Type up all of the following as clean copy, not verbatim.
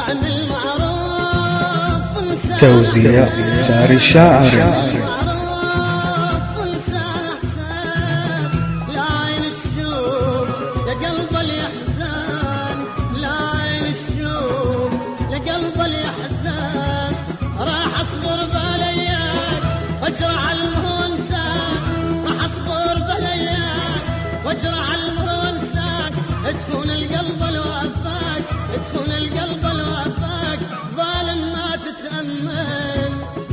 اعمل معروف انسان توزيع ساري الشاعري. معروف انسان احسان لا عين الشوف لقلب اليحزان لا عين الشوف لقلب اليحزان راح اصبر بالايام واجرع المهونسان راح اصبر بالايام واجرع المهونسان تكون القلب الوفاك تكون القلب الوفاك ظالم ما تتأمل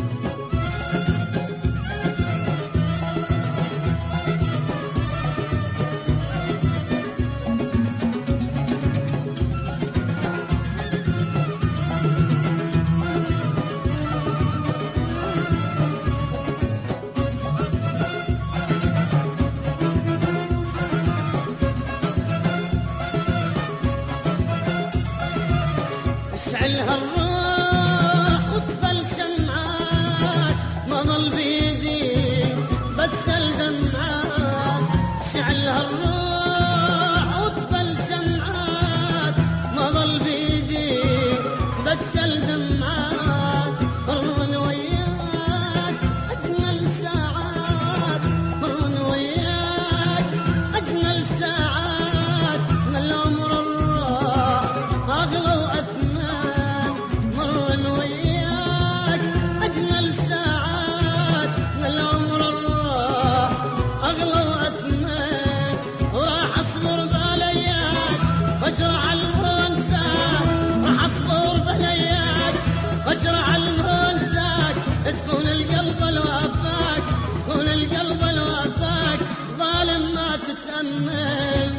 اشعلها الروح وطفل شمعات ما ظل بيدي بس الدمعات اشعلها الروح وطفل شمعات ما ظل بيدي بس الدمعات مرن وياك اجمل ساعات مرن وياك اجمل ساعات من العمر الراح اغلى واثمن مرن وياك اجمل ساعات من العمر الراح اغلى واثمن وراح اصبر بالاياك واجرع المهونسات راح اصبر بالاياك واجرع المهونسات تكون القلب الوفاك تكون القلب الوفاك ظالم ما تتأمل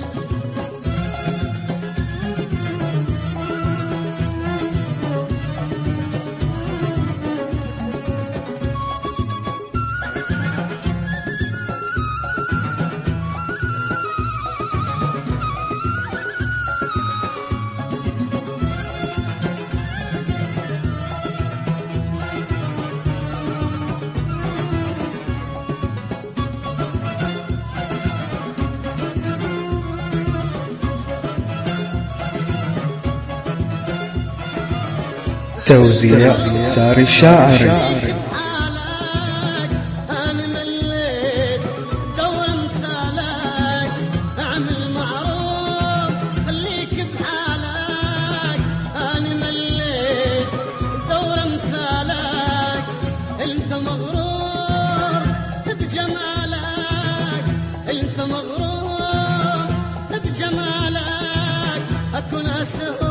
توزيع ساري الشاعري. حالك انا مليت دور مثالك اعمل معروف خليك بحالك انا مليت دور مثالك انت مغرور بجمالك انت مغرور بجمالك اكون اسهل